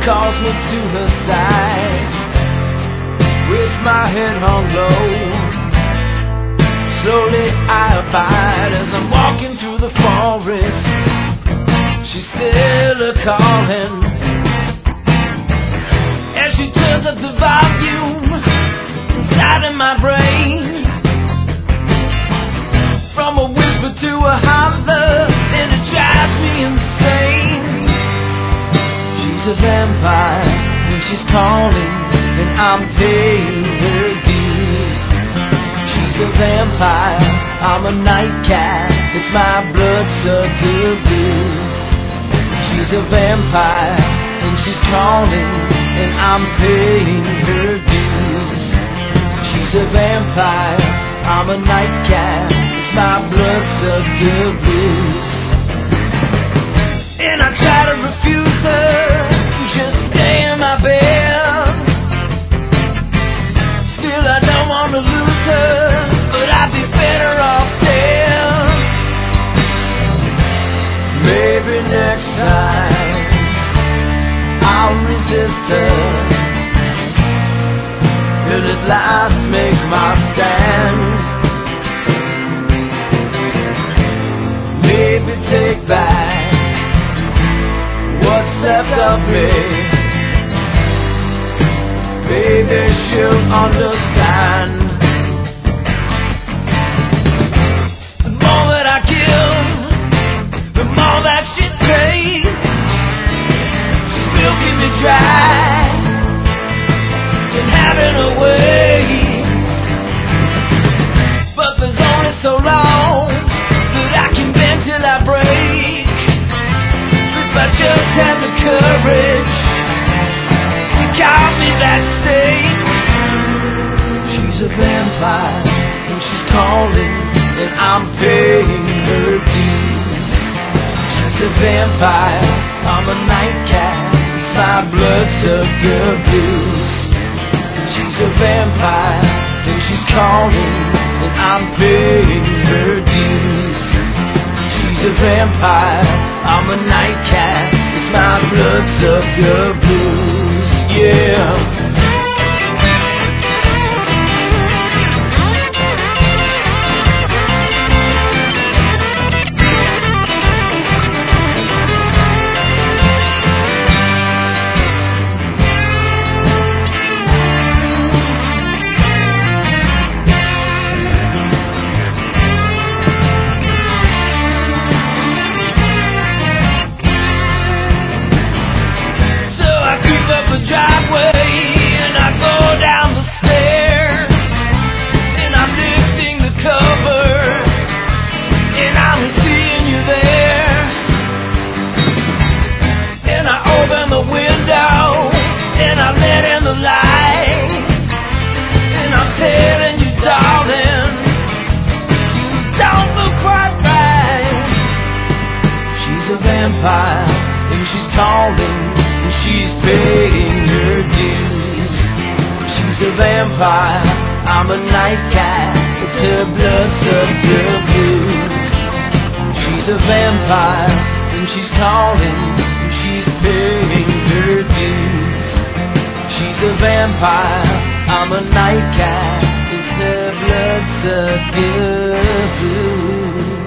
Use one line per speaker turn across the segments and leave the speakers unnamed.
calls me to her side with my head hung low. Slowly I abide as I'm walking through the forest. She's still a-calling as she turns up the volume inside of my brain. From a whisper to a holler, and it drives me insane. She's a vampire when she's calling, and I'm paying her dues. She's a vampire, I'm a nightcap, it's my bloodsucker blues. She's a vampire when she's calling, and I'm paying her dues. She's a vampire, I'm a nightcap, it's my bloodsucker blues. And I try to refuse her, just stay in my bed. Still I don't want to lose her, but I'd be better off dead. Maybe next time I'll resist her, and at last make my stand. Maybe take back what's left of me. Maybe she'll understand. The more that I give, the more that she takes. She's milking me dry and having her way. But there's only so long that I can bend till I break. If I just had the courage to call me that stake. She's a vampire and she's calling, and I'm paying her dues. She's a vampire, I'm a nightcap, it's my bloodsucker blues. She's a vampire and she's calling, and I'm paying her dues. She's a vampire, I'm a nightcap, it's my bloodsucker blues, yeah. And she's calling, and she's paying her dues. She's a vampire, I'm a nightcap, it's her bloodsucker blues. She's a vampire, and she's calling, and she's paying her dues. She's a vampire, I'm a nightcap, it's her bloodsucker blues.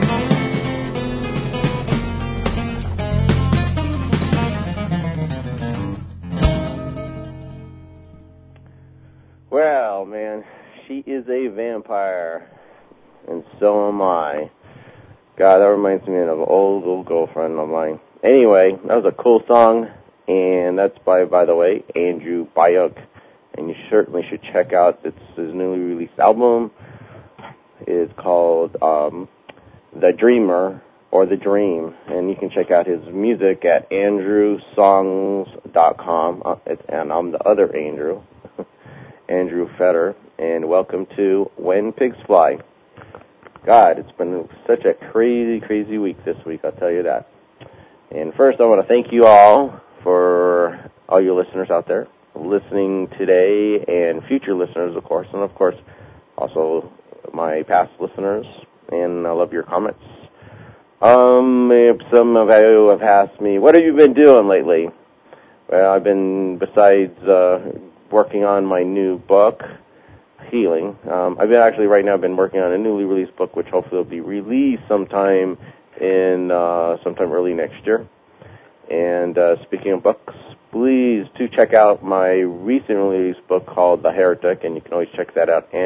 Well, man, she is a vampire, and so am I. God, that reminds me of an old girlfriend of mine. Anyway, that was a cool song, and that's by the way, Andrew Bayuk, and you certainly should check out his newly released album. It's called The Dreamer, or The Dream, and you can check out his music at andrewsongs.com, and I'm the other Andrew. Andrew Fetter, and welcome to When Pigs Fly. God, it's been such a crazy week this week, I'll tell you that. And first, I want to thank you all for all you listeners out there listening today, and future listeners, of course, and of course, also my past listeners, and I love your comments. If some of you have asked me, what have you been doing lately? Well, I've been, besides working on my new book, Healing, I've been actually right now been working on a newly released book, which hopefully will be released sometime early next year. And speaking of books, please do check out my recently released book called The Heretic, and you can always check that out,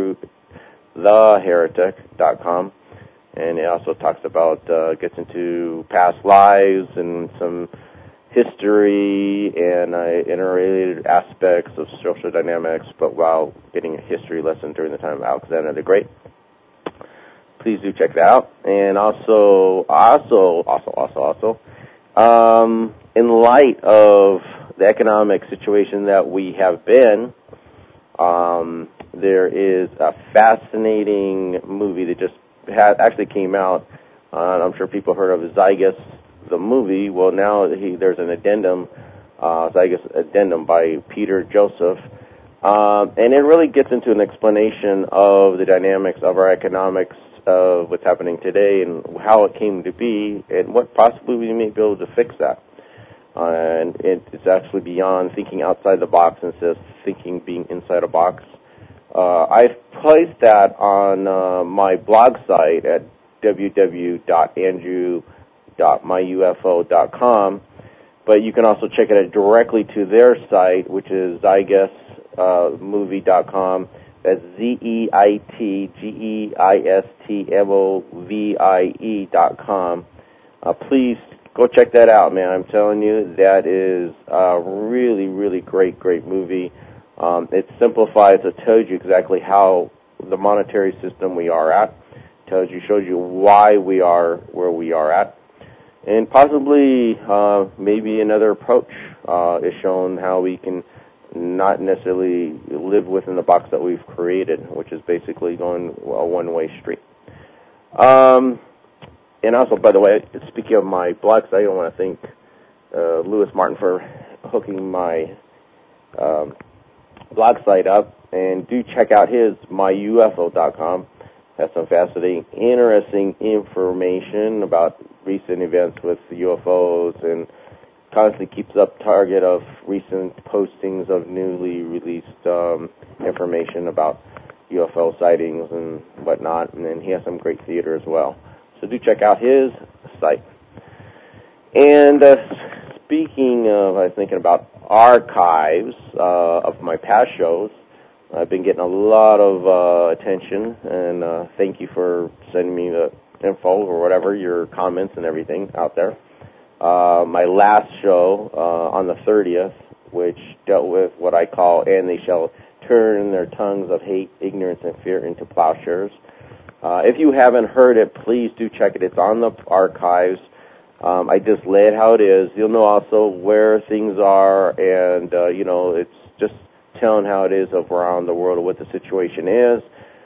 AndrewTheHeretic.com. And it also talks about, gets into past lives and some history and interrelated aspects of social dynamics, but while getting a history lesson during the time of Alexander the Great. Please do check that out. And also, in light of the economic situation that we have been, there is a fascinating movie that just actually came out. I'm sure people heard of Zygus, the movie. Well, now there's an addendum, Zygus addendum by Peter Joseph, and it really gets into an explanation of the dynamics of our economics of what's happening today and how it came to be and what possibly we may be able to fix that. And it's actually beyond thinking outside the box instead of thinking being inside a box. I've placed that on my blog site at www.andrew.myufo.com, but you can also check it out directly to their site, which is zygusmovie.com. That's ZEITGEISTMOVIE.com. Please go check that out, man. I'm telling you, that is a really, really great movie. It simplifies, it tells you exactly how the monetary system we are at, shows you why we are where we are at, and possibly maybe another approach is shown how we can not necessarily live within the box that we've created, which is basically going a one-way street. And also, by the way, speaking of my blog site, I want to thank Louis Martin for hooking my blog site up, and do check out his myufo.com. Has some fascinating, interesting information about recent events with UFOs, and constantly keeps up target of recent postings of newly released information about UFO sightings and whatnot. And then he has some great theater as well. So do check out his site. And speaking of, I was thinking about archives of my past shows. I've been getting a lot of attention, and thank you for sending me the info or whatever, your comments and everything out there. My last show on the 30th, which dealt with what I call, and they shall turn their tongues of hate, ignorance, and fear into plowshares. If you haven't heard it, please do check it. It's on the archives. I just lay it how it is. You'll know also where things are, and, it's just telling how it is around the world, what the situation is,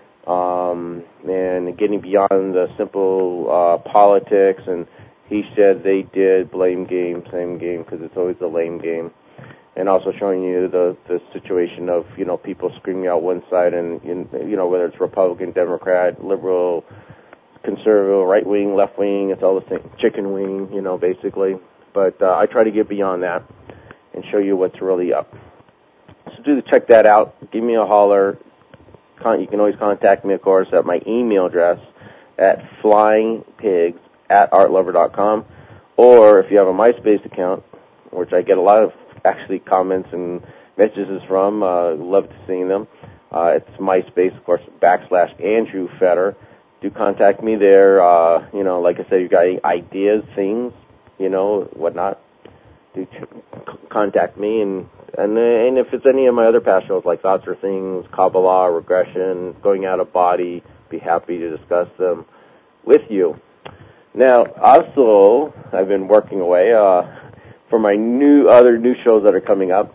and getting beyond the simple politics and he said, they did, blame game, same game, because it's always a lame game. And also showing you the situation of, people screaming out one side and, whether it's Republican, Democrat, liberal, conservative, right wing, left wing, it's all the same, chicken wing, basically. But I try to get beyond that and show you what's really up. So do check that out. Give me a holler. You can always contact me, of course, at my email address at flyingpigs@artlover.com, or if you have a MySpace account, which I get a lot of actually comments and messages from, love to see them. It's MySpace, of course, /Andrew Fetter. Do contact me there. Like I said, you got any ideas, things, whatnot. Do contact me, and if it's any of my other past shows like Thoughts or Things, Kabbalah, Regression, Going Out of Body, be happy to discuss them with you. Now, also, I've been working away for my other new shows that are coming up.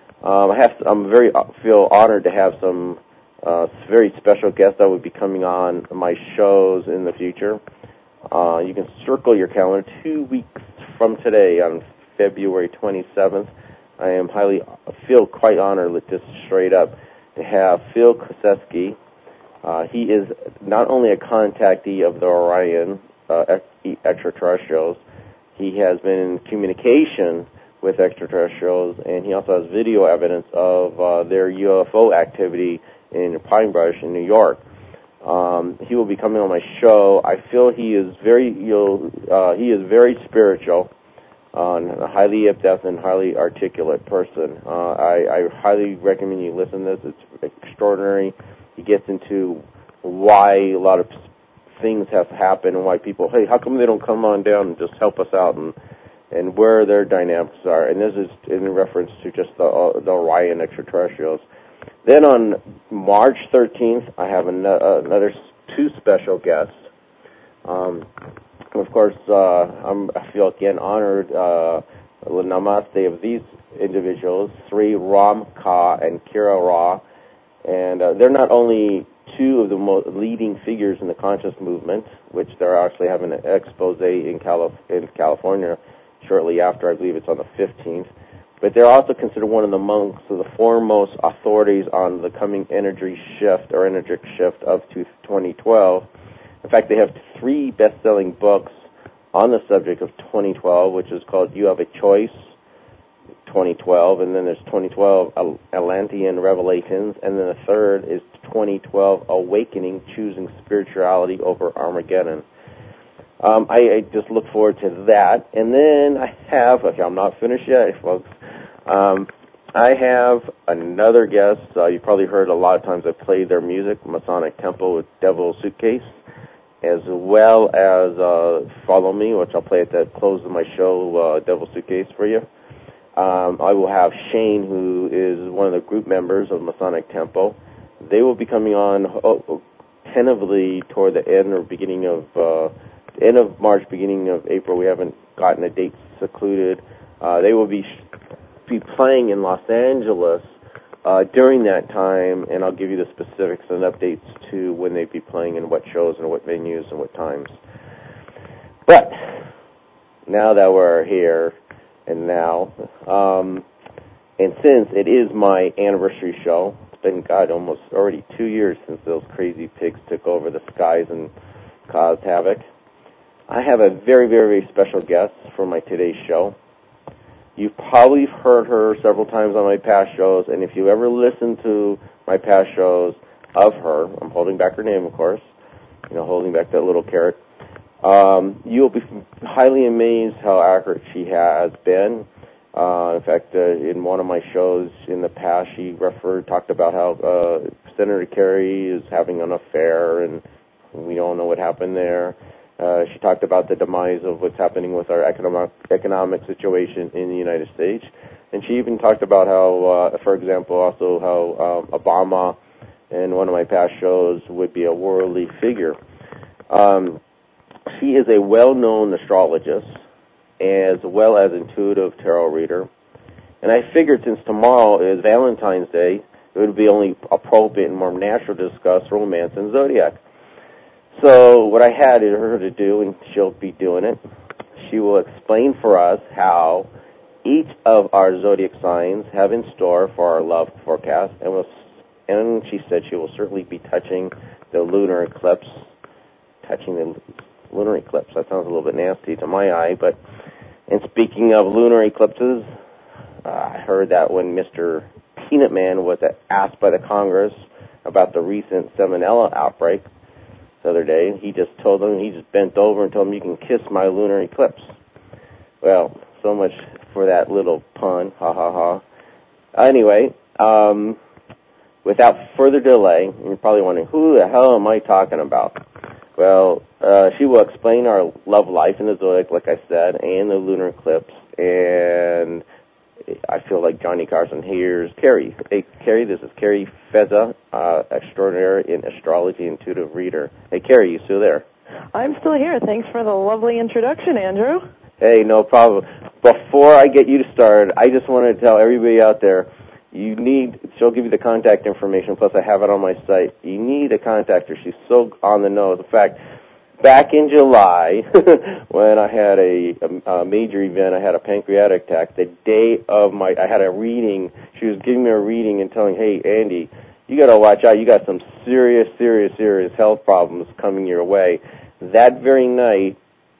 Feel honored to have some very special guests that will be coming on my shows in the future. You can circle your calendar 2 weeks from today on February 27th. I feel quite honored, just straight up, to have Phil Koseski. He is not only a contactee of the Orion extraterrestrials, he has been in communication with extraterrestrials, and he also has video evidence of their UFO activity in Pine Brush in New York. He will be coming on my show. I feel he is very spiritual, a highly adept and highly articulate person. I highly recommend you listen to this. It's extraordinary. He gets into why a lot of things have happened and why people, hey, how come they don't come on down and just help us out, and where their dynamics are. And this is in reference to just the Orion extraterrestrials. Then on March 13th, I have another two special guests. Of course, I feel again honored with namaste of these individuals, Sri Ram Ka and Kira Ra. And they're not only two of the most leading figures in the conscious movement, which they're actually having an expose in California shortly after. I believe it's on the 15th. But they're also considered one of the foremost authorities on the coming energy shift or energetic shift of 2012. In fact, they have 3 best-selling books on the subject of 2012, which is called You Have a Choice, 2012, and then there's 2012 Atlantean Revelations, and then the third is 2012 Awakening, Choosing Spirituality Over Armageddon. I just look forward to that. And then I have, I'm not finished yet, folks. I have another guest. You probably heard a lot of times I play their music, Masonic Temple with Devil Suitcase, as well as Follow Me, which I'll play at the close of my show, Devil Suitcase for you. I will have Shane, who is one of the group members of Masonic Temple. They will be coming on tentatively toward the end or beginning of end of March, beginning of April. We haven't gotten a date secluded. They will be playing in Los Angeles during that time, and I'll give you the specifics and updates to when they'd be playing and what shows and what venues and what times. But now that we're here, and since it is my anniversary show, it's been, almost already 2 years since those crazy pigs took over the skies and caused havoc. I have a very, very, very special guest for my today's show. You've probably heard her several times on my past shows, and if you ever listen to my past shows of her, I'm holding back her name, of course, holding back that little carrot, you'll be highly amazed how accurate she has been. In fact, in one of my shows in the past, she talked about how Senator Kerry is having an affair, and we all know what happened there. She talked about the demise of what's happening with our economic situation in the United States. And she even talked about how, for example, also how Obama in one of my past shows would be a worldly figure. She is a well-known astrologist as well as intuitive tarot reader. And I figured since tomorrow is Valentine's Day, it would be only appropriate and more natural to discuss romance and zodiac. So what I had her to do, and she'll be doing it, she will explain for us how each of our zodiac signs have in store for our love forecast, and she said she will certainly be touching the lunar eclipse. Touching the lunar eclipse, that sounds a little bit nasty to my eye, but, and speaking of lunar eclipses, I heard that when Mr. Peanut Man was asked by the Congress about the recent Salmonella outbreak, the other day, he just bent over and told him, you can kiss my lunar eclipse. Well, so much for that little pun, ha ha ha. Anyway, without further delay, you're probably wondering, who the hell am I talking about? Well, she will explain our love life in the zodiac, like I said, and the lunar eclipse, and I feel like Johnny Carson. Here's Carrie. Hey, Carrie, this is Carrie Feza, extraordinary in astrology intuitive reader. Hey, Carrie, you still there?
I'm still here. Thanks for the lovely introduction, Andrew.
Hey, no problem. Before I get you started, I just want to tell everybody out there, she'll give you the contact information, plus I have it on my site. You need to contact her. She's so on the nose. In fact, back in July, when I had a major event, I had a pancreatic attack. The day of I had a reading. She was giving me a reading and telling, hey, Andy, you got to watch out. You got some serious, serious, serious health problems coming your way. That very night,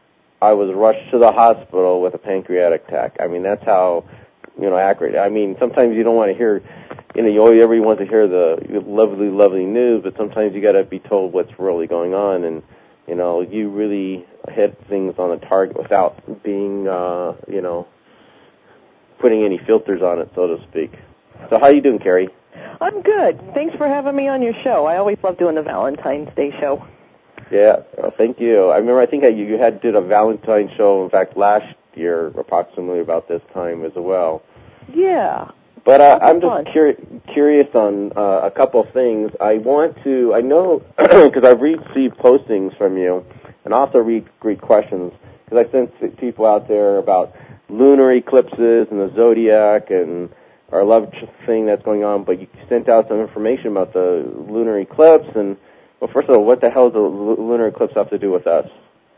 I was rushed to the hospital with a pancreatic attack. I mean, that's how, accurate. I mean, sometimes you don't want to hear, everybody wants to hear the lovely, lovely news, but sometimes you got to be told what's really going on, and, you really hit things on the target without being, putting any filters on it, so to speak. So how you doing, Carrie?
I'm good. Thanks for having me on your show. I always love doing the Valentine's Day show.
Yeah, thank you. I think that you did a Valentine's show, in fact, last year, approximately about this time as well.
Yeah.
But I'm just curious on a couple of things. I know, because I've received postings from you, and also read questions, because I sent people out there about lunar eclipses and the zodiac and our love thing that's going on, but you sent out some information about the lunar eclipse, and, well, first of all, what the hell does the lunar eclipse have to do with us?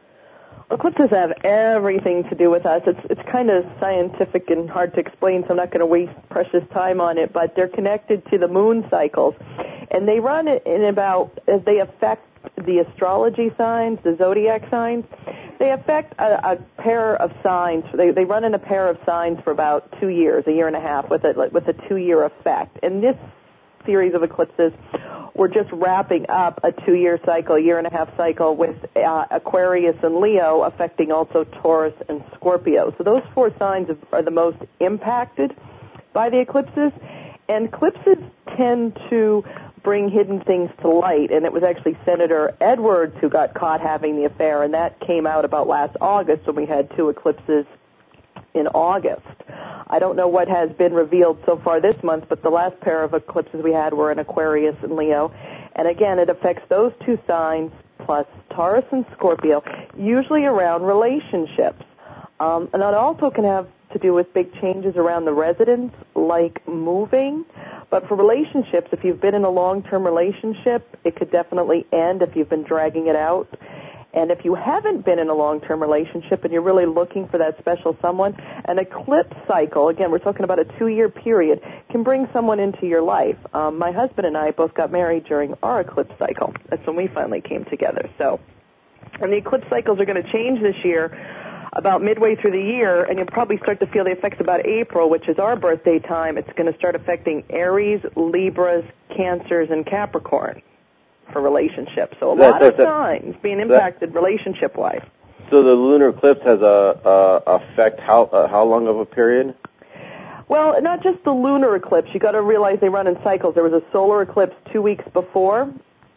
Eclipses have everything to do with us. It's kind of scientific and hard to explain, so I'm not going to waste precious time on it, but they're connected to the moon cycles, and they run in about, as they affect the astrology signs, the zodiac signs, they affect a pair of signs. They run in a pair of signs for about 2 years, a year and a half, with a 2-year effect. And this series of eclipses, we're just wrapping up a 2-year cycle, year-and-a-half cycle with Aquarius and Leo affecting also Taurus and Scorpio. So those 4 signs are the most impacted by the eclipses. And eclipses tend to bring hidden things to light, and it was actually Senator Edwards who got caught having the affair, and that came out about last August when we had 2 eclipses in August. I don't know what has been revealed so far this month, but the last pair of eclipses we had were in Aquarius and Leo, and again, it affects those 2 signs plus Taurus and Scorpio, usually around relationships. And that also can have to do with big changes around the residence, like moving. But for relationships, if you've been in a long-term relationship, it could definitely end if you've been dragging it out. And if you haven't been in a long-term relationship and you're really looking for that special someone, an eclipse cycle, again, we're talking about a 2-year period, can bring someone into your life. My husband and I both got married during our eclipse cycle. That's when we finally came together. And the eclipse cycles are going to change this year about midway through the year, and you'll probably start to feel the effects about April, which is our birthday time. It's going to start affecting Aries, Libras, Cancers, and Capricorn for relationships. So a lot of signs being impacted relationship-wise.
So the lunar eclipse has a effect how long of a period?
Well, not just the lunar eclipse. You got to realize they run in cycles. There was a solar eclipse 2 weeks before,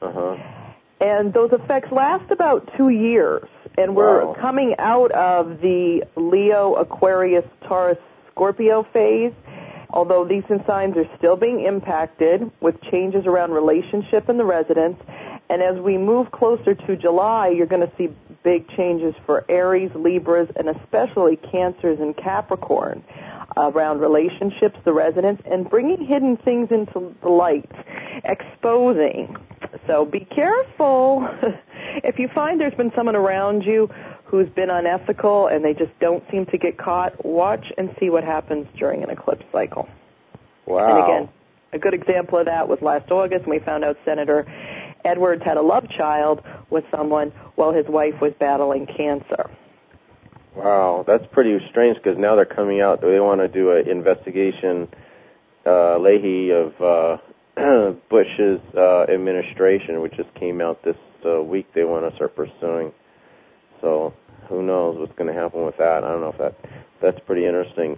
and those effects last about 2 years. And we're coming out of the Leo, Aquarius, Taurus, Scorpio phase, although these signs are still being impacted with changes around relationship and the residence. And as we move closer to July, you're going to see big changes for Aries, Libras, and especially Cancers and Capricorn around relationships, the residence, and bringing hidden things into the light, exposing. So be careful. If you find there's been someone around you who's been unethical and they just don't seem to get caught, watch and see what happens during an eclipse cycle.
Wow.
And again, a good example of that was last August when we found out Senator Edwards had a love child with someone while his wife was battling cancer.
Wow, that's pretty strange because now they're coming out. They want to do an investigation, Leahy, of Bush's administration, which just came out this week. They want to start pursuing. So who knows what's going to happen with that? I don't know if that's pretty interesting.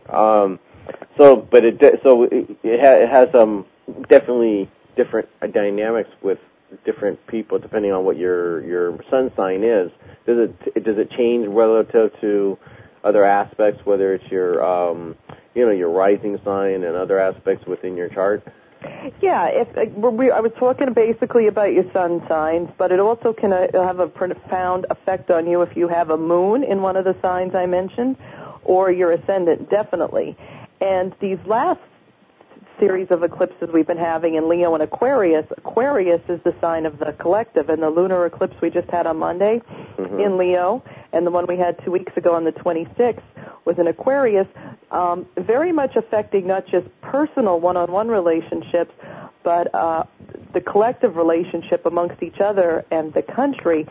But it has definitely different dynamics with different people depending on what your sun sign is. Does it change relative to other aspects, whether it's your your rising sign and other aspects within your chart?
Yeah, I was talking basically about your sun signs, but it also can have a profound effect on you if you have a moon in one of the signs I mentioned, or your ascendant, definitely. And these last series of eclipses we've been having in Leo and Aquarius is the sign of the collective, and the lunar eclipse we just had on Monday in Leo, and the one we had 2 weeks ago on the 26th was in Aquarius, very much affecting not just personal one-on-one relationships, but the collective relationship amongst each other and the country.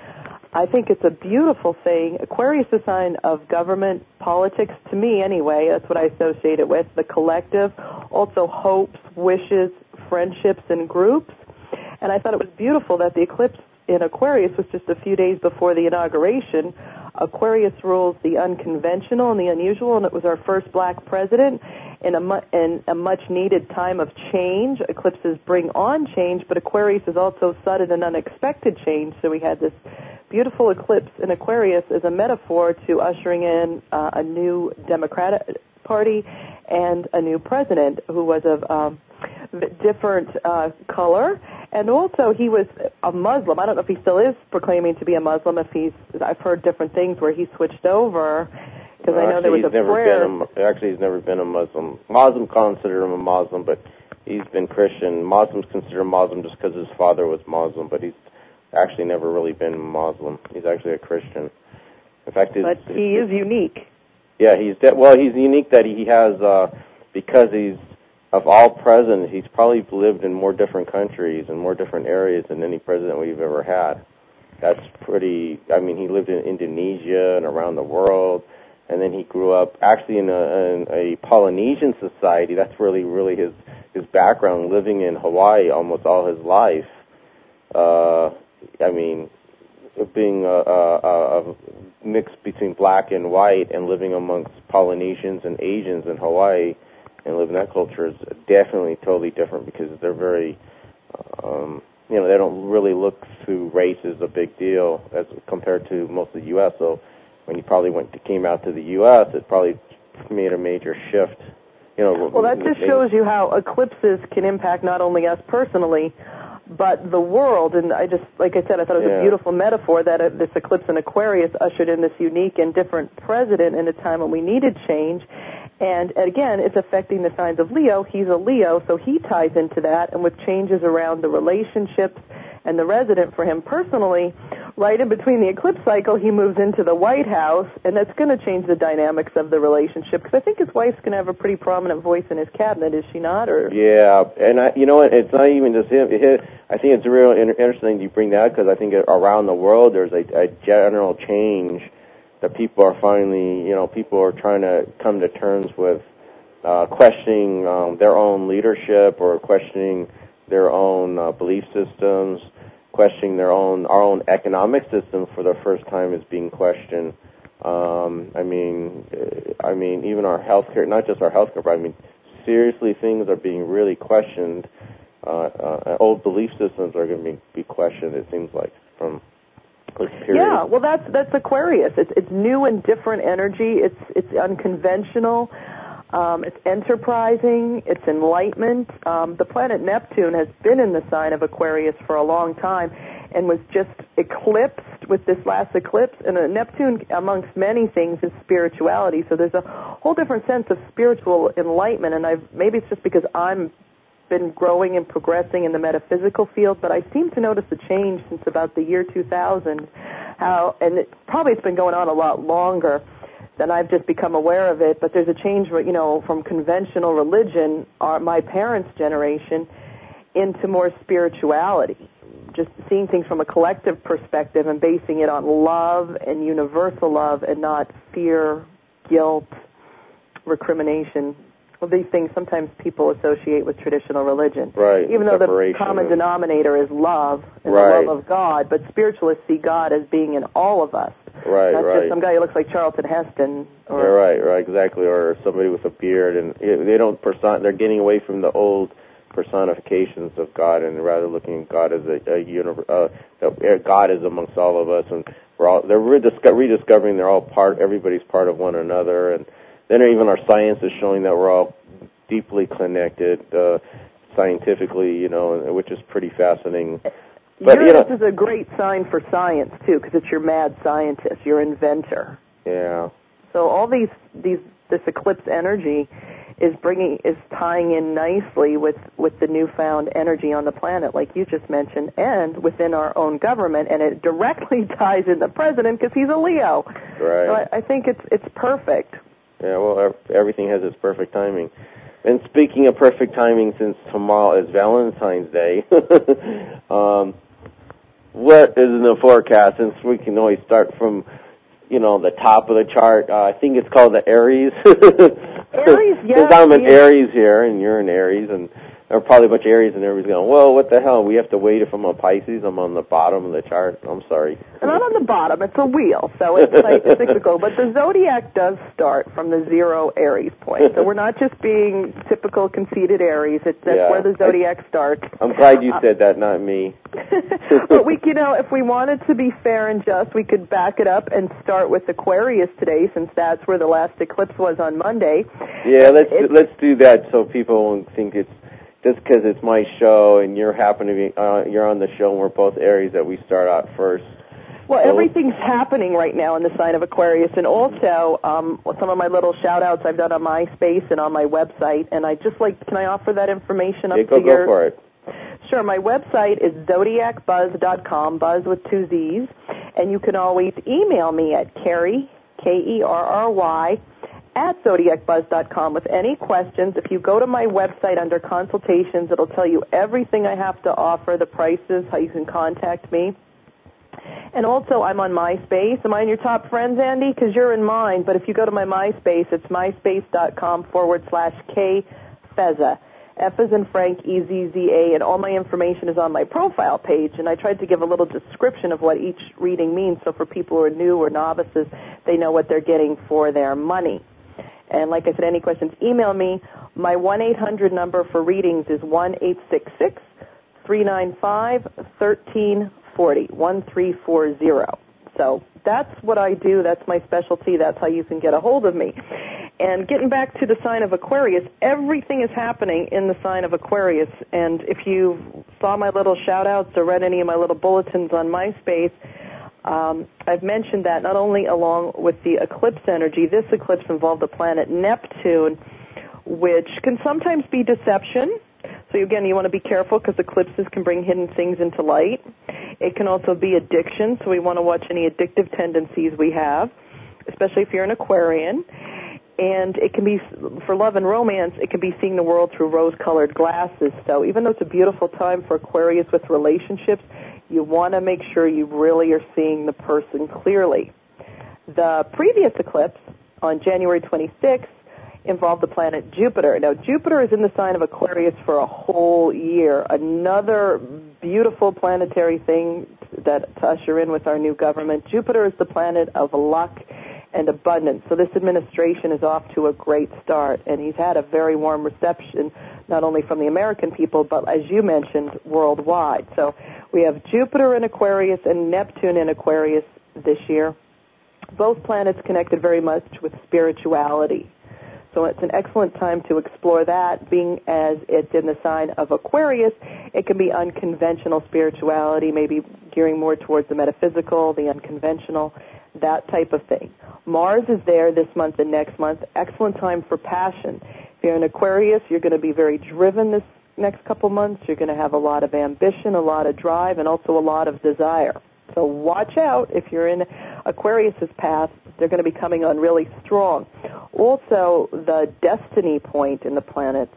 I think it's a beautiful thing. Aquarius is a sign of government, politics, to me anyway. That's what I associate it with, the collective, also hopes, wishes, friendships, and groups. And I thought it was beautiful that the eclipse in Aquarius was just a few days before the inauguration. Aquarius rules the unconventional and the unusual, and it was our first black president in a much-needed time of change. Eclipses bring on change, but Aquarius is also sudden and unexpected change, so we had this beautiful eclipse in Aquarius as a metaphor to ushering in a new Democratic Party and a new president who was of different color. And also he was a Muslim. I don't know if he still is proclaiming to be a Muslim. I've heard different things where he switched over, because I know there was a prayer.
Actually, he's never been a Muslim. Muslims consider him a Muslim, but he's been Christian. Muslims consider him Muslim just because his father was Muslim, but he's actually never really been Muslim. He's actually a Christian. In fact,
but he is unique.
Yeah, he's unique that he has, because he's, of all presidents, he's probably lived in more different countries and more different areas than any president we've ever had. That's pretty, he lived in Indonesia and around the world, and then he grew up actually in a Polynesian society. That's really his background, living in Hawaii almost all his life. Being a mix between black and white and living amongst Polynesians and Asians in Hawaii and living that culture is definitely totally different, because they're very, they don't really look through race as a big deal as compared to most of the U.S. So when you probably came out to the U.S., it probably made a major shift.
Well, that just shows you how eclipses can impact not only us personally, but the world. And like I said, I thought it was a beautiful metaphor that this eclipse in Aquarius ushered in this unique and different president in a time when we needed change. And again, it's affecting the signs of Leo. He's a Leo, so he ties into that. And with changes around the relationships and the resident for him personally, right in between the eclipse cycle, he moves into the White House, and that's going to change the dynamics of the relationship, because I think his wife's going to have a pretty prominent voice in his cabinet, is she not? Or
yeah, and you know what? It's not even just him. I think it's real interesting you bring that, because I think around the world there's a general change that people are finally, people are trying to come to terms with questioning their own leadership, or questioning their own belief systems, questioning our own economic system for the first time is being questioned. Even our healthcare, not just our healthcare, but seriously, things are being really questioned. Old belief systems are going to be questioned, it seems like, from this period.
Yeah, well, that's Aquarius. It's new and different energy. It's unconventional. It's enterprising. It's enlightenment. The planet Neptune has been in the sign of Aquarius for a long time and was just eclipsed with this last eclipse. And Neptune, amongst many things, is spirituality. So there's a whole different sense of spiritual enlightenment. And maybe it's just because I'm been growing and progressing in the metaphysical field, but I seem to notice a change since about the year 2000. It's been going on a lot longer than I've just become aware of it, but there's a change, from conventional religion, my parents' generation, into more spirituality, just seeing things from a collective perspective and basing it on love and universal love and not fear, guilt, recrimination. Well, these things sometimes people associate with traditional religion.
Right.
Even though the common denominator is love and the love of God, but spiritualists see God as being in all of us.
Right,
Not just some guy who looks like Charlton Heston.
Right, exactly. Or somebody with a beard, and they're getting away from the old personifications of God, and rather looking at God as God is amongst all of us, and they're rediscovering everybody's part of one another, and then even our science is showing that we're all deeply connected scientifically, which is pretty fascinating. But
Uranus is a great sign for science too, because it's your mad scientist, your inventor.
Yeah.
So all this eclipse energy is tying in nicely with the newfound energy on the planet, like you just mentioned, and within our own government, and it directly ties in the president because he's a Leo.
Right.
So I think it's perfect.
Yeah. Well, everything has its perfect timing. And speaking of perfect timing, since tomorrow is Valentine's Day, what is in the forecast, since we can always start from, the top of the chart. I think it's called the Aries.
Aries, yes.
Because I'm an Aries here, and you're an Aries, and there are probably a bunch of Aries, and everybody's going, well, what the hell? We have to wait if I'm a Pisces. I'm on the bottom of the chart. I'm sorry.
I'm not on the bottom. It's a wheel, so it's like cyclical. But the zodiac does start from the 0 Aries point. So we're not just being typical conceited Aries. That's where the zodiac starts.
I'm glad you said that, not me.
But if we wanted to be fair and just, we could back it up and start with Aquarius today, since that's where the last eclipse was on Monday.
Yeah, let's do that so people won't think it's just because it's my show and you're on the show and we're both Aries that we start out first.
Well, everything's happening right now in the sign of Aquarius, and also some of my little shout-outs I've done on MySpace and on my website, and can I offer that information up to your...
Go for it.
Sure, my website is zodiacbuzz.com, buzz with 2 Z's, and you can always email me at Kerry, Kerry, at zodiacbuzz.com with any questions. If you go to my website under consultations, it'll tell you everything I have to offer, the prices, how you can contact me. And also, I'm on MySpace. Am I in your top friends, Andy? Because you're in mine. But if you go to my MySpace, it's myspace.com/KFezza. F as in Frank, E-Z-Z-A, and all my information is on my profile page. And I tried to give a little description of what each reading means, so for people who are new or novices, they know what they're getting for their money. And like I said, any questions, email me. My 1-800 number for readings is 1-866-395-1340, 1340. So that's what I do. That's my specialty. That's how you can get a hold of me. And getting back to the sign of Aquarius, everything is happening in the sign of Aquarius. And if you saw my little shout-outs or read any of my little bulletins on MySpace, I've mentioned that not only along with the eclipse energy, this eclipse involved the planet Neptune, which can sometimes be deception. So again, you want to be careful because eclipses can bring hidden things into light. It can also be addiction, so we want to watch any addictive tendencies we have, especially if you're an Aquarian. And it can be, for love and romance, it can be seeing the world through rose-colored glasses. So even though it's a beautiful time for Aquarius with relationships, you want to make sure you really are seeing the person clearly. The previous eclipse on January 26th involved the planet Jupiter. Now, Jupiter is in the sign of Aquarius for a whole year. Another beautiful planetary thing that to usher in with our new government. Jupiter is the planet of luck and abundance. So this administration is off to a great start, and he's had a very warm reception, not only from the American people, but as you mentioned, worldwide. So we have Jupiter in Aquarius and Neptune in Aquarius this year. Both planets connected very much with spirituality. So it's an excellent time to explore that, being as it's in the sign of Aquarius. It can be unconventional spirituality, maybe gearing more towards the metaphysical, the unconventional, that type of thing. Mars is there this month and next month. Excellent time for passion. If you're in Aquarius, you're going to be very driven this next couple months. You're going to have a lot of ambition, a lot of drive, and also a lot of desire. So watch out if you're in Aquarius's path. They're going to be coming on really strong. Also, the destiny point in the planets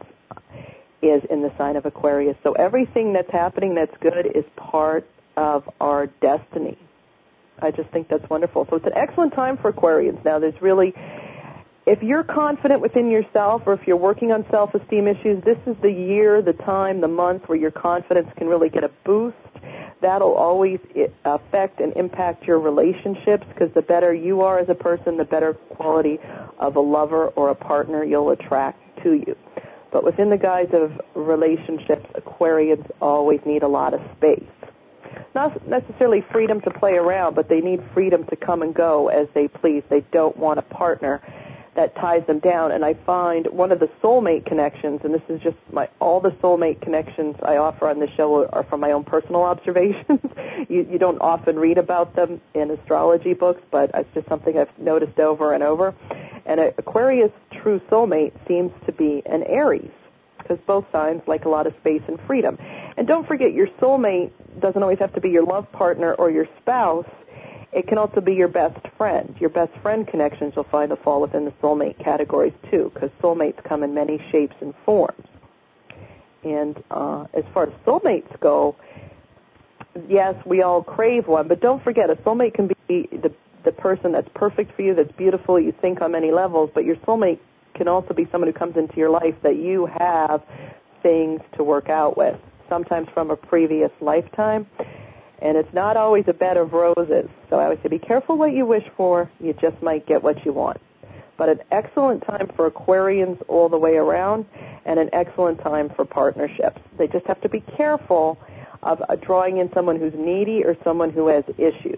is in the sign of Aquarius. So everything that's happening that's good is part of our destiny. I just think that's wonderful. So it's an excellent time for Aquarians. Now, there's really, if you're confident within yourself or if you're working on self-esteem issues, this is the year, the time, the month where your confidence can really get a boost. That'll always affect and impact your relationships, because the better you are as a person, the better quality of a lover or a partner you'll attract to you. But within the guise of relationships, Aquarians always need a lot of space. Not necessarily freedom to play around, but they need freedom to come and go as they please. They don't want a partner that ties them down. And I find one of the soulmate connections, and this is just all the soulmate connections I offer on the show are from my own personal observations. You don't often read about them in astrology books, but it's just something I've noticed over and over. And Aquarius' true soulmate seems to be an Aries, because both signs like a lot of space and freedom. And don't forget, your soulmate doesn't always have to be your love partner or your spouse. It can also be your best friend. Your best friend connections you'll find will fall within the soulmate categories too, because soulmates come in many shapes and forms. And as far as soulmates go, yes, we all crave one, but don't forget, a soulmate can be the person that's perfect for you, that's beautiful, you think on many levels, but your soulmate can also be someone who comes into your life that you have things to work out with, sometimes from a previous lifetime. And it's not always a bed of roses. So I always say, be careful what you wish for. You just might get what you want. But an excellent time for Aquarians all the way around, and an excellent time for partnerships. They just have to be careful of drawing in someone who's needy or someone who has issues.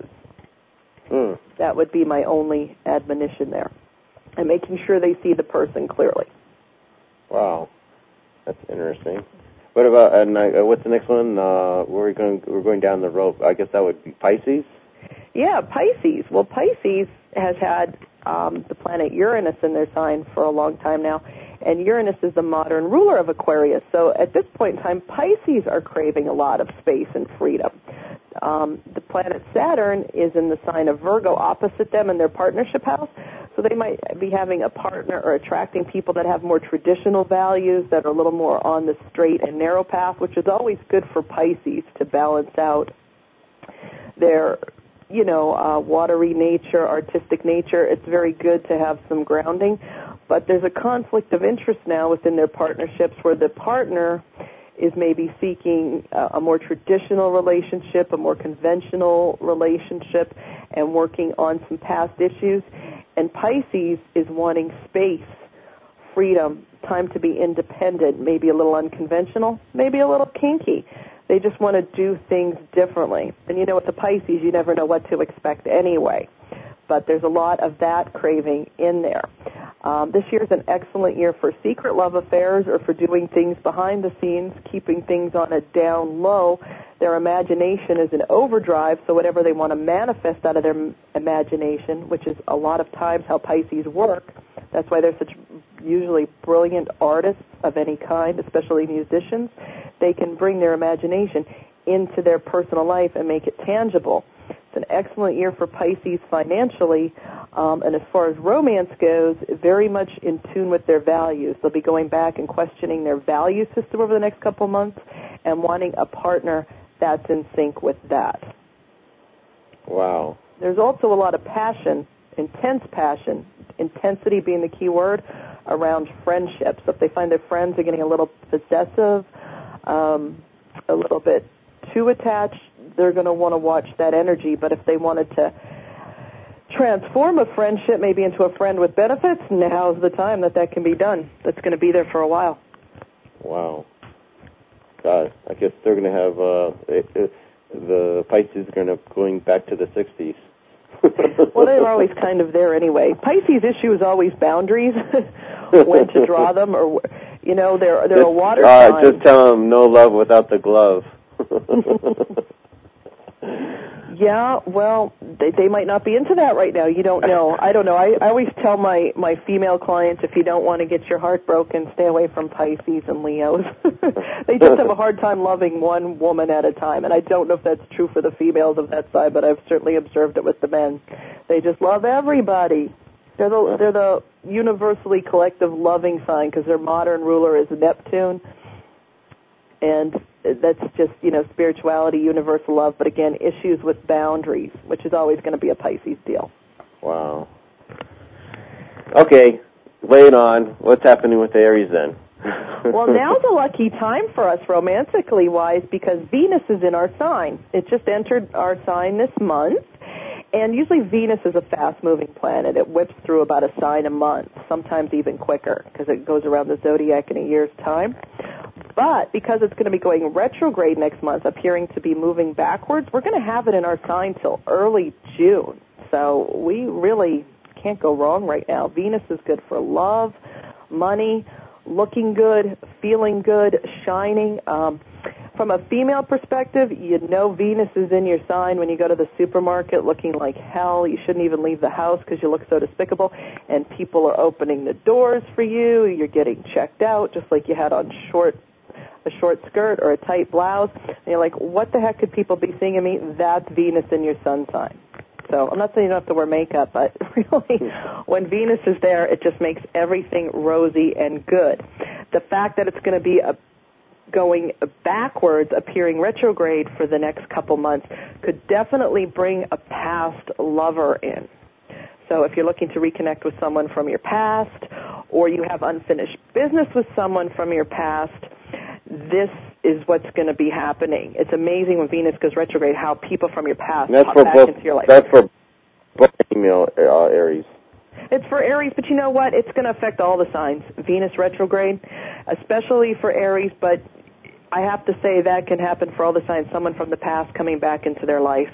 That would be my only admonition there. And making sure they see the person clearly.
Wow. That's interesting. What about, what's the next one? We're going down the road. I guess that would be Pisces?
Yeah, Pisces. Well, Pisces has had the planet Uranus in their sign for a long time now, and Uranus is the modern ruler of Aquarius. So at this point in time, Pisces are craving a lot of space and freedom. The planet Saturn is in the sign of Virgo opposite them in their partnership house. So they might be having a partner or attracting people that have more traditional values, that are a little more on the straight and narrow path, which is always good for Pisces to balance out their, watery nature, artistic nature. It's very good to have some grounding. But there's a conflict of interest now within their partnerships where the partner is maybe seeking a more traditional relationship, a more conventional relationship, and working on some past issues. And Pisces is wanting space, freedom, time to be independent, maybe a little unconventional, maybe a little kinky. They just want to do things differently. And with the Pisces, you never know what to expect anyway. But there's a lot of that craving in there. This year is an excellent year for secret love affairs or for doing things behind the scenes, keeping things on a down low. Their imagination is in overdrive, so whatever they want to manifest out of their imagination, which is a lot of times how Pisces work, that's why they're such usually brilliant artists of any kind, especially musicians. They can bring their imagination into their personal life and make it tangible. It's an excellent year for Pisces financially, and as far as romance goes, very much in tune with their values. They'll be going back and questioning their value system over the next couple of months and wanting a partner that's in sync with that.
Wow.
There's also a lot of passion, intense passion, intensity being the key word, around friendships. So if they find their friends are getting a little possessive, a little bit too attached, they're going to want to watch that energy. But if they wanted to transform a friendship maybe into a friend with benefits, now's the time that can be done. That's going to be there for a while.
Wow. God, I guess they're going to have the Pisces are going back to the 60s.
Well, they're always kind of there anyway. Pisces' issue is always boundaries, when to draw them, or they're a water sign.
Just tell them no love without the glove.
Yeah, well, they might not be into that right now. You don't know. I don't know. I always tell my female clients, if you don't want to get your heart broken, stay away from Pisces and Leos. They just have a hard time loving one woman at a time. And I don't know if that's true for the females of that side, but I've certainly observed it with the men. They just love everybody. They're the universally collective loving sign because their modern ruler is Neptune. And that's just, spirituality, universal love, but again, issues with boundaries, which is always going to be a Pisces deal.
Wow. Okay, lay it on. What's happening with Aries then?
Well, now's a lucky time for us romantically wise because Venus is in our sign. It just entered our sign this month. And usually Venus is a fast-moving planet. It whips through about a sign a month, sometimes even quicker, because it goes around the zodiac in a year's time. But because it's going to be going retrograde next month, appearing to be moving backwards, we're going to have it in our sign till early June. So we really can't go wrong right now. Venus is good for love, money, looking good, feeling good, shining. From a female perspective, Venus is in your sign when you go to the supermarket looking like hell. You shouldn't even leave the house because you look so despicable. And people are opening the doors for you. You're getting checked out just like you had on a short skirt or a tight blouse. And you're like, what the heck could people be seeing in me? That's Venus in your sun sign. So I'm not saying you don't have to wear makeup, but really, when Venus is there, it just makes everything rosy and good. The fact that it's going to be going backwards, appearing retrograde for the next couple months, could definitely bring a past lover in. So if you're looking to reconnect with someone from your past, or you have unfinished business with someone from your past, this is what's going to be happening. It's amazing when Venus goes retrograde how people from your past pop back into your life.
That's for both female Aries.
It's for Aries, but you know what? It's going to affect all the signs. Venus retrograde, especially for Aries, but I have to say that can happen for all the signs, someone from the past coming back into their life.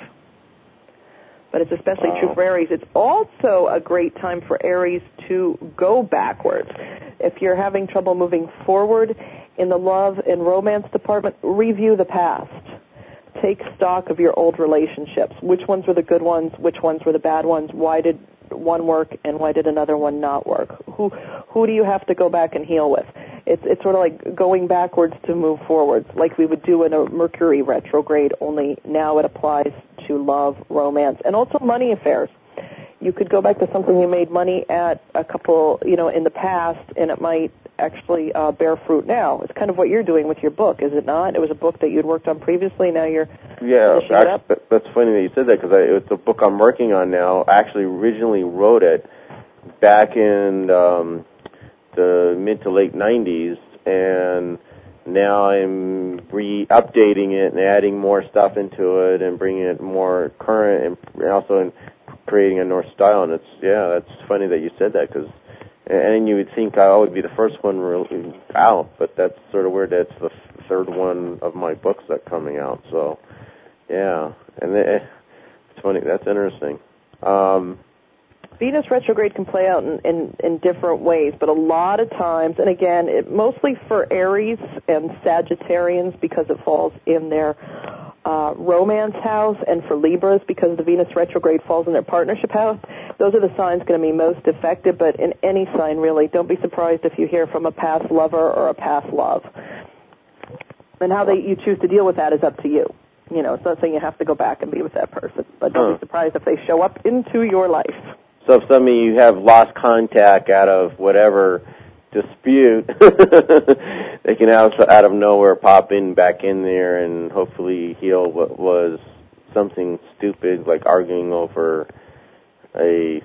But it's especially true for Aries. It's also a great time for Aries to go backwards. If you're having trouble moving forward in the love and romance department, review the past. Take stock of your old relationships. Which ones were the good ones? Which ones were the bad ones? Why did one work and why did another one not work? Who do you have to go back and heal with? It's sort of like going backwards to move forwards, like we would do in a Mercury retrograde, only now it applies to love, romance, and also money affairs. You could go back to something you made money at a couple, in the past, and it might actually bear fruit now. It's kind of what you're doing with your book, is it not? It was a book that you'd worked on previously, now you're finishing it up?
That's funny that you said that, because it's a book I'm working on now. I actually originally wrote it back in the mid to late 90s, and now I'm updating it and adding more stuff into it and bringing it more current and also creating a Norse style. And that's funny that you said that, because and you would think I would be the first one really out, but that's sort of weird. That's the third one of my books that's coming out. So yeah, and it's funny. That's interesting.
Venus retrograde can play out in different ways, but a lot of times, and again, mostly for Aries and Sagittarians because it falls in their romance house, and for Libras because the Venus retrograde falls in their partnership house. Those are the signs going to be most affected, but in any sign, really, don't be surprised if you hear from a past lover or a past love. And how you choose to deal with that is up to you. It's not saying you have to go back and be with that person, but don't be surprised if they show up into your life.
So if some of you have lost contact out of whatever dispute, they can also out of nowhere pop back in there and hopefully heal what was something stupid, like arguing over a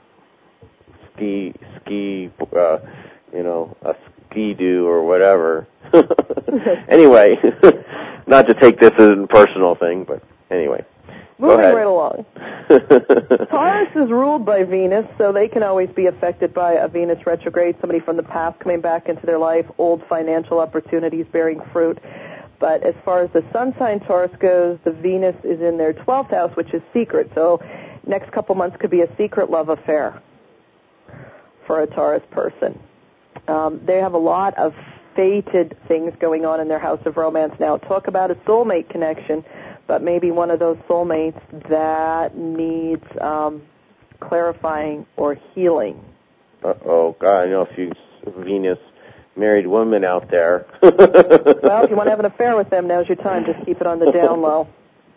a ski-doo or whatever. Anyway, not to take this as a personal thing, but anyway.
Moving right along. Taurus is ruled by Venus, so they can always be affected by a Venus retrograde, somebody from the past coming back into their life, old financial opportunities bearing fruit. But as far as the sun sign Taurus goes, the Venus is in their 12th house, which is secret. So next couple months could be a secret love affair for a Taurus person. They have a lot of fated things going on in their house of romance now. Talk about a soulmate connection, but maybe one of those soulmates that needs clarifying or healing.
Oh, God, I know a few Venus married women out there.
Well, if you want to have an affair with them, now's your time. Just keep it on the down low.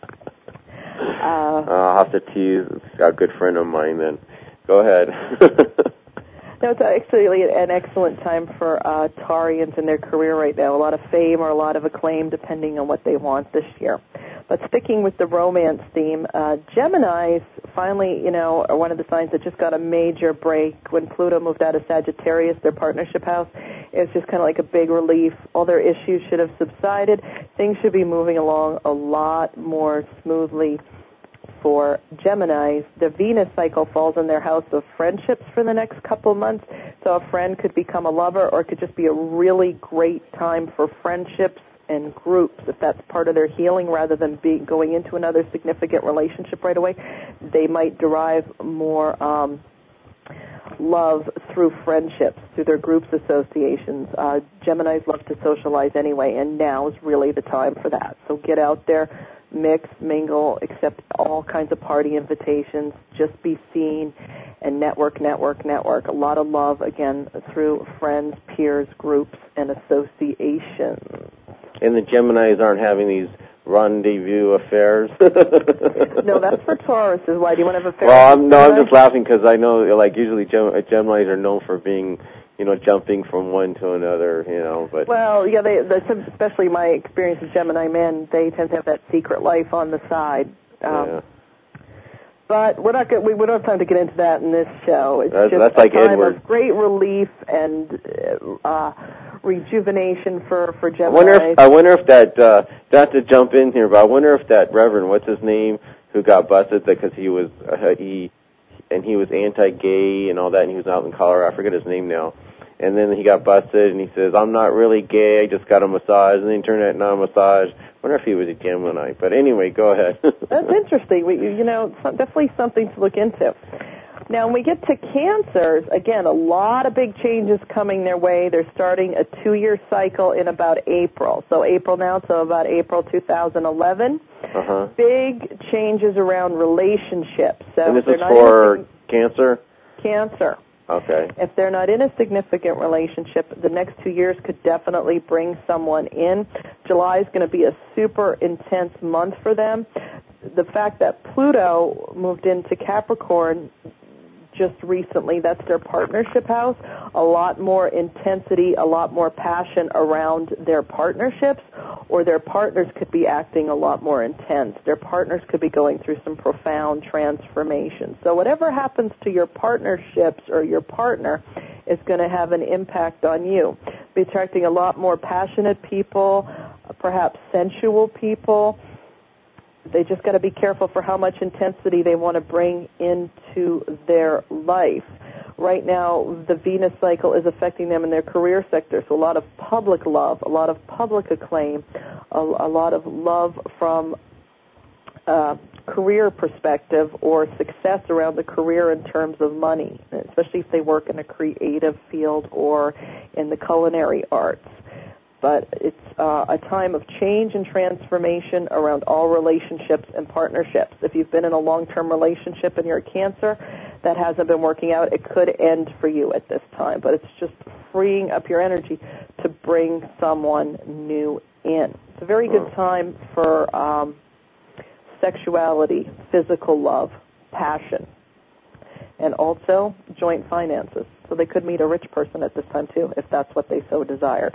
I'll have to tease a good friend of mine then. Go ahead.
No, it's actually an excellent time for Taurians in their career right now. A lot of fame or a lot of acclaim, depending on what they want this year. But sticking with the romance theme, Geminis finally, are one of the signs that just got a major break. When Pluto moved out of Sagittarius, their partnership house, it was just kind of like a big relief. All their issues should have subsided. Things should be moving along a lot more smoothly for Geminis. The Venus cycle falls in their house of friendships for the next couple months. So a friend could become a lover, or it could just be a really great time for friendships and groups. If that's part of their healing, rather than going into another significant relationship right away, they might derive more love through friendships, through their groups associations. Geminis love to socialize anyway, and now is really the time for that. So get out there, mix, mingle, accept all kinds of party invitations, just be seen, and network. A lot of love, again, through friends, peers, groups, and associations.
And the Geminis aren't having these rendezvous affairs?
No, that's for Tauruses. Why? Do you want to have affairs?
Well, I'm just laughing because I know, usually Geminis are known for being, jumping from one to another, but...
Well, yeah, especially my experience with Gemini men, they tend to have that secret life on the side.
Yeah.
But we don't have time to get into that in this show. It's
that's
just
like
a time
Edward.
of great relief and rejuvenation for Gemini.
I wonder if that, not to jump in here, but I wonder if that Reverend, what's his name, who got busted because he was anti-gay and all that, and he was out in Colorado. I forget his name now. And then he got busted, and he says, I'm not really gay, I just got a massage, and then he turned out not a massage. I wonder if he was a Gemini. But anyway, go ahead.
That's interesting. Definitely something to look into. Now, when we get to Cancers, again, a lot of big changes coming their way. They're starting a 2-year cycle in about April. So April now, so about April 2011.
Uh-huh.
Big changes around relationships. So
and this is for Cancer?
Cancer.
Okay.
If they're not in a significant relationship, the next 2 years could definitely bring someone in. July is going to be a super intense month for them. The fact that Pluto moved into Capricorn just recently, that's their partnership house, a lot more intensity, a lot more passion around their partnerships, or their partners could be acting a lot more intense. Their partners could be going through some profound transformation. So whatever happens to your partnerships or your partner is going to have an impact on you. Be attracting a lot more passionate people, perhaps sensual people. They just got to be careful for how much intensity they want to bring into their life. Right now, the Venus cycle is affecting them in their career sector, so a lot of public love, a lot of public acclaim, a lot of love from a career perspective or success around the career in terms of money, especially if they work in a creative field or in the culinary arts. But it's a time of change and transformation around all relationships and partnerships. If you've been in a long-term relationship and you're a Cancer that hasn't been working out, it could end for you at this time. But it's just freeing up your energy to bring someone new in. It's a very good time for sexuality, physical love, passion, and also joint finances. So they could meet a rich person at this time, too, if that's what they so desired.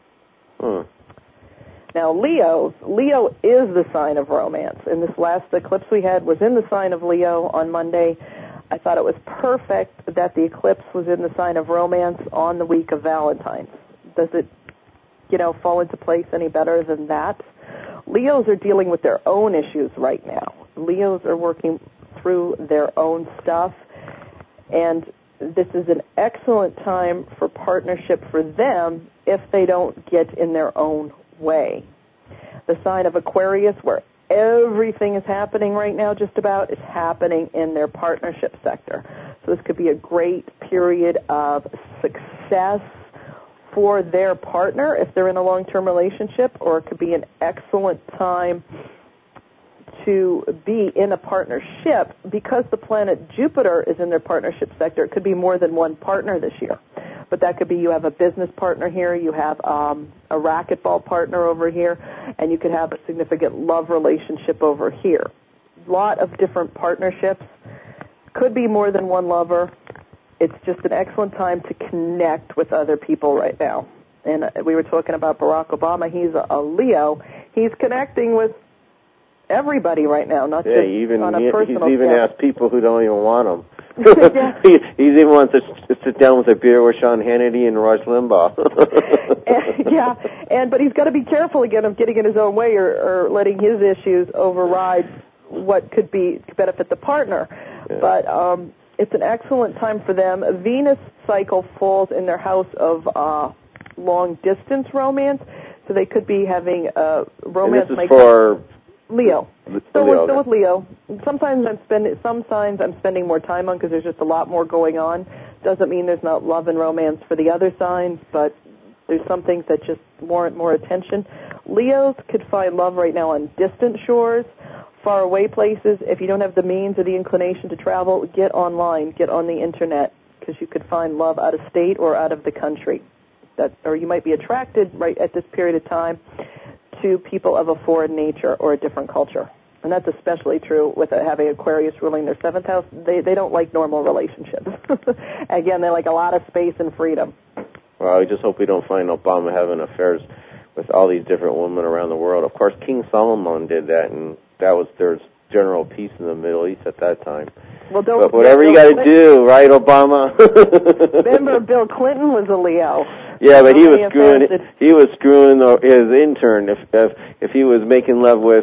Now, Leo is the sign of romance. And this last eclipse we had was in the sign of Leo on Monday. I thought it was perfect that the eclipse was in the sign of romance on the week of Valentine's. Does it, fall into place any better than that? Leos are dealing with their own issues right now. Leos are working through their own stuff, and this is an excellent time for partnership for them if they don't get in their own way. The sign of Aquarius, where everything is happening right now, just about, is happening in their partnership sector. So this could be a great period of success for their partner if they're in a long-term relationship, or it could be an excellent time to be in a partnership because the planet Jupiter is in their partnership sector. It could be more than one partner this year. But that could be you have a business partner here, you have a racquetball partner over here, and you could have a significant love relationship over here. A lot of different partnerships. Could be more than one lover. It's just an excellent time to connect with other people right now. And we were talking about Barack Obama. He's a Leo. He's connecting with everybody right now, not just on a personal
He's even
scale.
asked people who don't even want him.
Yeah.
He even wants to sit down with a beer with Sean Hannity and Rush Limbaugh.
But he's got to be careful again of getting in his own way or letting his issues override what could benefit the partner. Yeah. But it's an excellent time for them. A Venus cycle falls in their house of long-distance romance, so they could be having romance.
And this is for
Leo. Still with Leo. Sometimes some signs I'm spending more time on because there's just a lot more going on. Doesn't mean there's not love and romance for the other signs, but there's some things that just warrant more attention. Leos could find love right now on distant shores, far away places. If you don't have the means or the inclination to travel, get online, get on the internet, because you could find love out of state or out of the country. Or you might be attracted right at this period of time to people of a foreign nature or a different culture. And that's especially true with having Aquarius ruling their 7th house. They don't like normal relationships. Again, they like a lot of space and freedom.
Well, I just hope we don't find Obama having affairs with all these different women around the world. Of course, King Solomon did that, and there's general peace in the Middle East at that time.
Well,
but whatever you got to do, right, Obama?
Remember, Bill Clinton was a Leo.
Yeah, but he was screwing his intern if he was making love with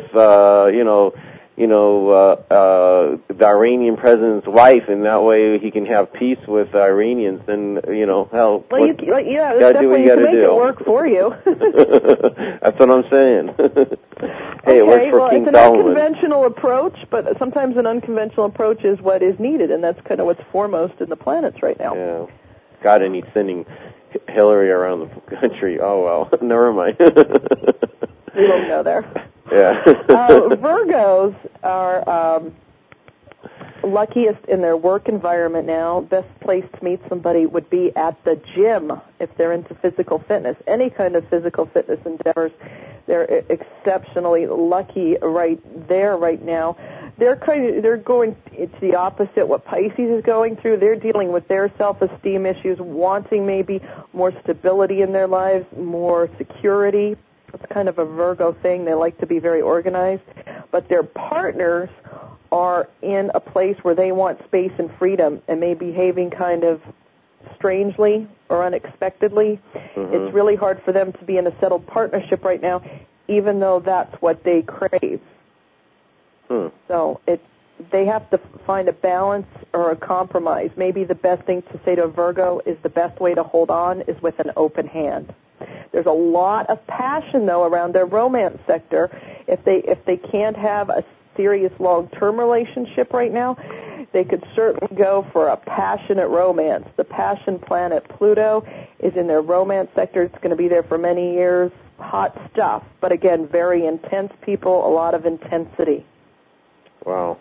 the Iranian president's wife, and that way he can have peace with the Iranians. Then hell,
well, you gotta do what you gotta do. It work for you.
That's what I'm saying. Hey, it worked for King
Solomon. It's an unconventional approach, but sometimes an unconventional approach is what is needed, and that's kind of what's foremost in the planets right now.
Yeah. God, and he's sending Hillary around the country. Oh, well, never mind.
We won't go there.
Yeah.
Virgos are luckiest in their work environment now. Best place to meet somebody would be at the gym if they're into physical fitness. Any kind of physical fitness endeavors, they're exceptionally lucky right there right now. They're going to the opposite what Pisces is going through. They're dealing with their self-esteem issues, wanting maybe more stability in their lives, more security. It's kind of a Virgo thing. They like to be very organized. But their partners are in a place where they want space and freedom and may be behaving kind of strangely or unexpectedly. Mm-hmm. It's really hard for them to be in a settled partnership right now, even though that's what they crave. So they have to find a balance or a compromise. Maybe the best thing to say to a Virgo is the best way to hold on is with an open hand. There's a lot of passion, though, around their romance sector. If they can't have a serious long-term relationship right now, they could certainly go for a passionate romance. The passion planet Pluto is in their romance sector. It's going to be there for many years. Hot stuff, but again, very intense people, a lot of intensity.
Wow.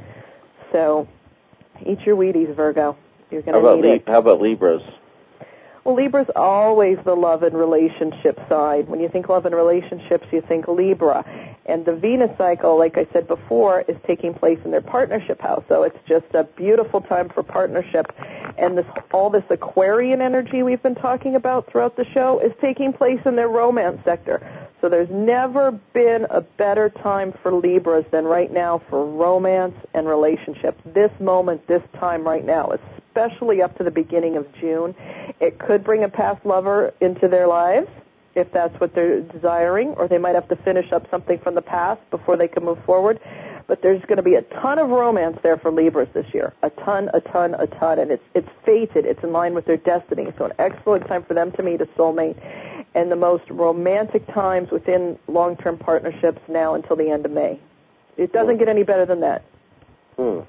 So, eat your Wheaties, Virgo. You're going to need it.
How about Libras?
Well, Libra's always the love and relationship side. When you think love and relationships, you think Libra. And the Venus cycle, like I said before, is taking place in their partnership house. So it's just a beautiful time for partnership. And all this Aquarian energy we've been talking about throughout the show is taking place in their romance sector. So there's never been a better time for Libras than right now for romance and relationships. This moment, this time right now, especially up to the beginning of June. It could bring a past lover into their lives, if that's what they're desiring, or they might have to finish up something from the past before they can move forward. But there's going to be a ton of romance there for Libras this year. A ton. And it's fated. It's in line with their destiny. So an excellent time for them to meet a soulmate. And the most romantic times within long-term partnerships now until the end of May. It doesn't get any better than that.
And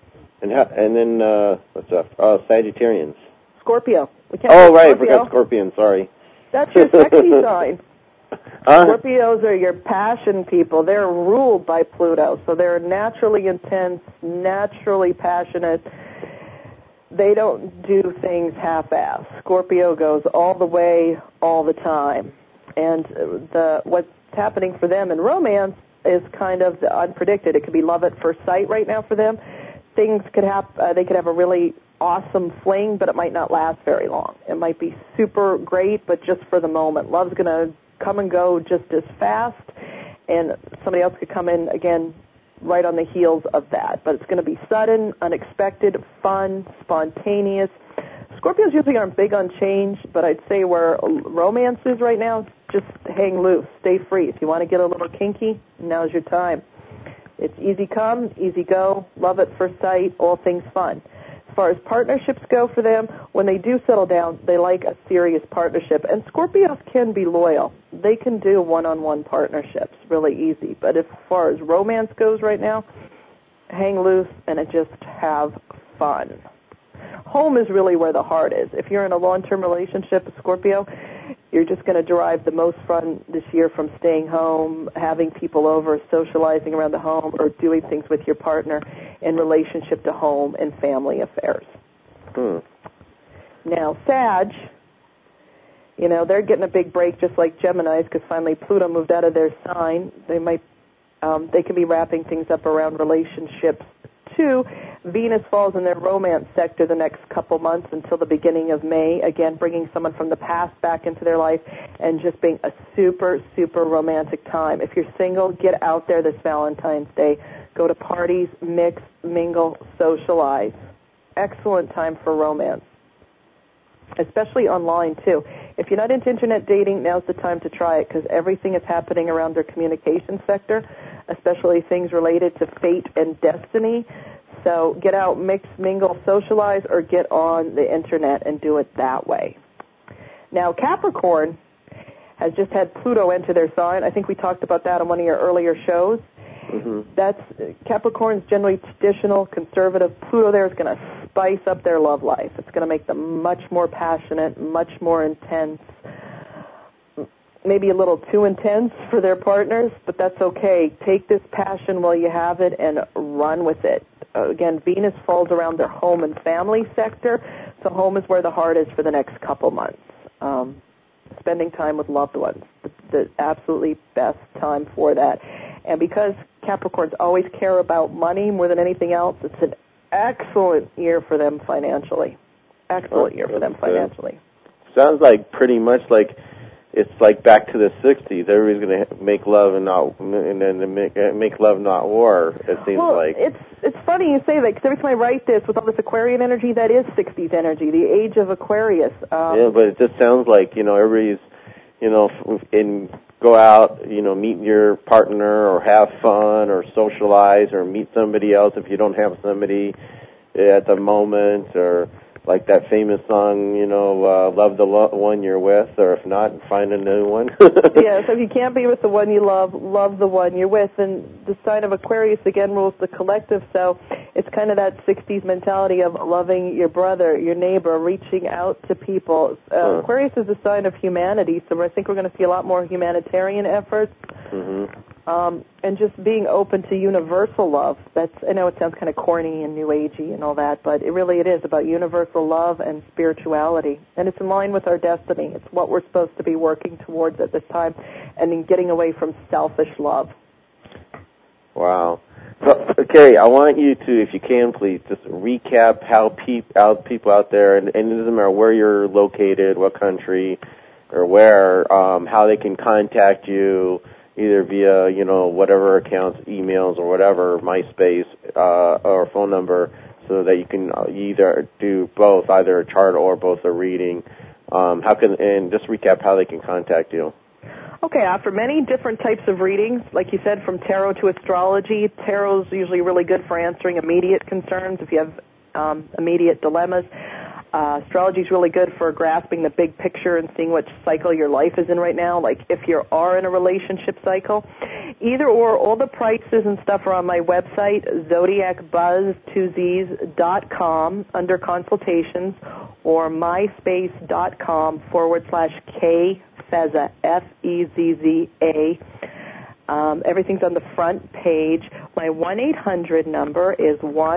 then, what's up? Sagittarians.
Scorpio.
Right, I forgot Scorpion, sorry.
That's your sexy sign. Scorpios are your passion people. They're ruled by Pluto, so they're naturally intense, naturally passionate. They don't do things half-assed. Scorpio goes all the way, all the time. And what's happening for them in romance is kind of unpredicted. It could be love at first sight right now for them. Things could happen. They could have a really awesome fling, but it might not last very long. It might be super great, but just for the moment. Love's going to come and go just as fast, and somebody else could come in again right on the heels of that. But it's going to be sudden, unexpected, fun, spontaneous. Scorpios usually aren't big on change, but I'd say where romance is right now, just hang loose, stay free. If you want to get a little kinky, now's your time. It's easy come, easy go, love at first sight, all things fun. As far as partnerships go for them, when they do settle down, they like a serious partnership. And Scorpios can be loyal. They can do one-on-one partnerships really easy. But as far as romance goes right now, hang loose and just have fun. Home is really where the heart is. If you're in a long-term relationship with Scorpio, you're just going to derive the most fun this year from staying home, having people over, socializing around the home, or doing things with your partner in relationship to home and family affairs. Now, Sag, they're getting a big break just like Geminis because finally Pluto moved out of their sign. They can be wrapping things up around relationships too. Venus falls in their romance sector the next couple months until the beginning of May, again bringing someone from the past back into their life and just being a super, super romantic time. If you're single, get out there this Valentine's Day. Go to parties, mix, mingle, socialize. Excellent time for romance, especially online, too. If you're not into Internet dating, now's the time to try it because everything is happening around their communication sector, especially things related to fate and destiny. So get out, mix, mingle, socialize, or get on the Internet and do it that way. Now, Capricorn has just had Pluto enter their sign. I think we talked about that on one of your earlier shows. That's Capricorn's generally traditional, conservative. Pluto there is going to spice up their love life. It's going to make them much more passionate, much more intense, maybe a little too intense for their partners, but that's okay. Take this passion while you have it and run with it. Again, Venus falls around their home and family sector, so home is where the heart is for the next couple months. Spending time with loved ones, the absolutely best time for that. And because Capricorns always care about money more than anything else, it's an excellent year for them financially. Excellent year for them financially.
Sounds like pretty much like it's like back to the 60s. Everybody's going to make love and make love, not war. It seems like.
It's funny you say that because every time I write this with all this Aquarian energy, that is 60s energy, the age of Aquarius.
Yeah, but it just sounds like everybody's go out, meet your partner or have fun or socialize or meet somebody else if you don't have somebody at the moment, or like that famous song, love the one you're with, or if not, find a new one.
Yeah, so if you can't be with the one you love the one you're with. And the sign of Aquarius, again, rules the collective, so it's kind of that 60s mentality of loving your brother, your neighbor, reaching out to people. Aquarius is a sign of humanity, so I think we're going to see a lot more humanitarian efforts. And just being open to universal love. I know it sounds kind of corny and new agey and all that, but it is about universal love and spirituality. And it's in line with our destiny. It's what we're supposed to be working towards at this time, and in getting away from selfish love.
Wow. So, okay, I want you to, if you can, please, just recap how people out there, and it doesn't matter where you're located, what country, or where, how they can contact you, either via, whatever accounts, emails or whatever, MySpace, or phone number, so that you can either do both, either a chart or both a reading. And just recap how they can contact you.
Okay, after many different types of readings, like you said, from tarot to astrology, tarot's usually really good for answering immediate concerns if you have immediate dilemmas. Astrology is really good for grasping the big picture and seeing which cycle your life is in right now, like if you are in a relationship cycle. Either or, all the prices and stuff are on my website, zodiacbuzz2z's.com, under consultations, or myspace.com/K-Fezza, F-E-Z-Z-A. Everything's on the front page. My 1-800 number is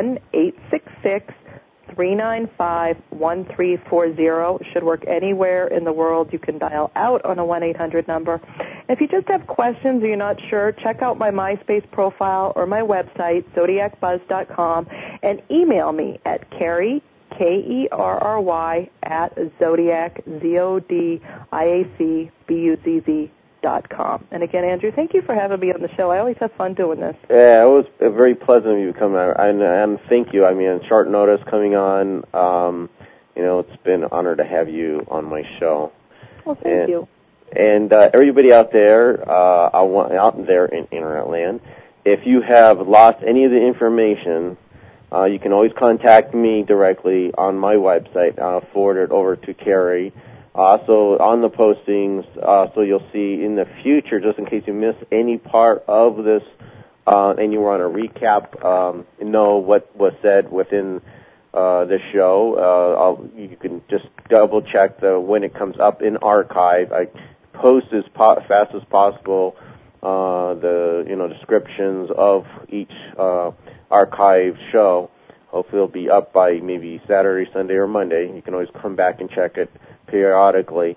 1-866-395-1340. Should work anywhere in the world. You can dial out on a 1-800 number. If you just have questions or you're not sure, check out my MySpace profile or my website, zodiacbuzz.com, and email me at Kerry, Kerry, at Zodiac, ZODIACBUZZ.com. And again, Andrew, thank you for having me on the show. I always have fun doing this.
Yeah, it was very pleasant of you to come out, and thank you. I mean, on short notice coming on, it's been an honor to have you on my show.
Well, thank you.
And everybody out there, out there in Internet land, if you have lost any of the information, you can always contact me directly on my website. I'll forward it over to Kerry. Also, on the postings, so you'll see in the future, just in case you miss any part of this, and you want to recap, know what was said within the show, you can just double check when it comes up in archive. I post as fast as possible the descriptions of each archive show. Hopefully it'll be up by maybe Saturday, Sunday, or Monday. You can always come back and check it periodically.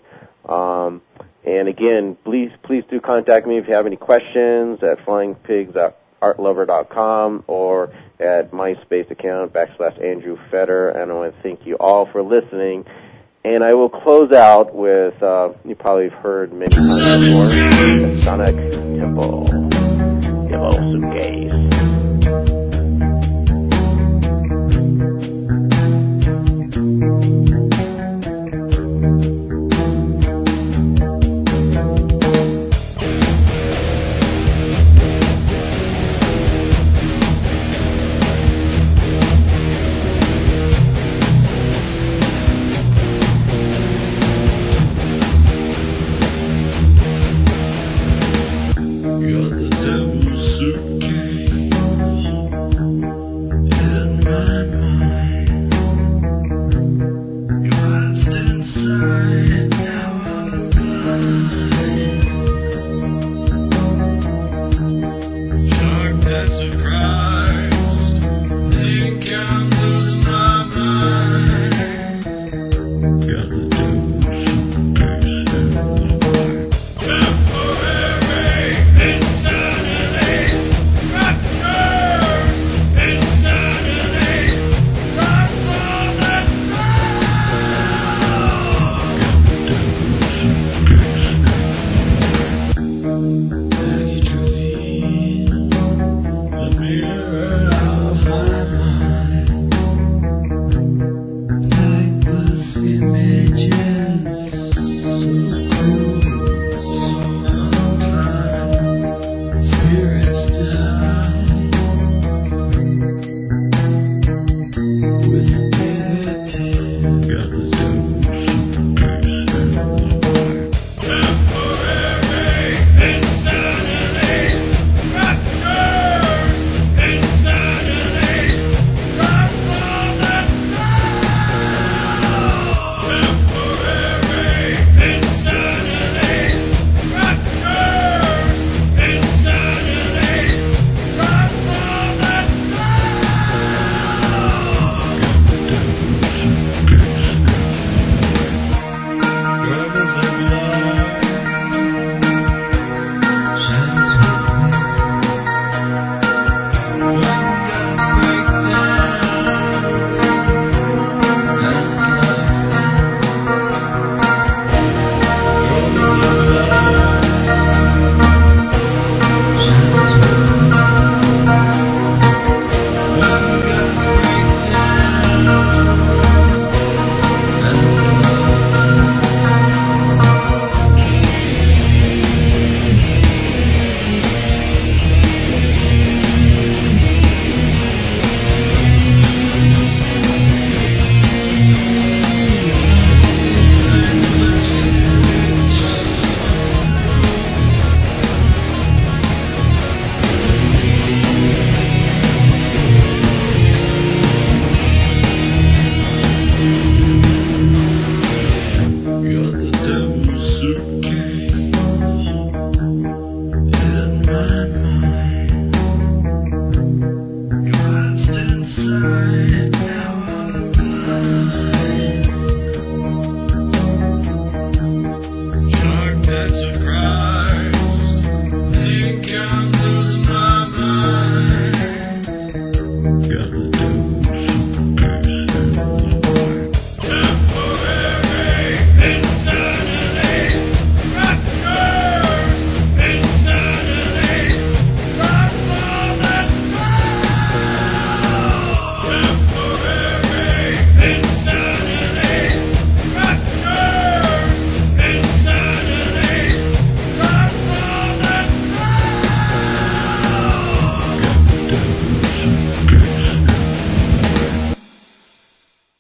And again, please do contact me if you have any questions at flyingpigsrtl heartlover.com or at MySpace account /Andrew Fetter. And I want to thank you all for listening. And I will close out with, you probably have heard many times before, the Sonic Temple. Yellow Suitcase.
Got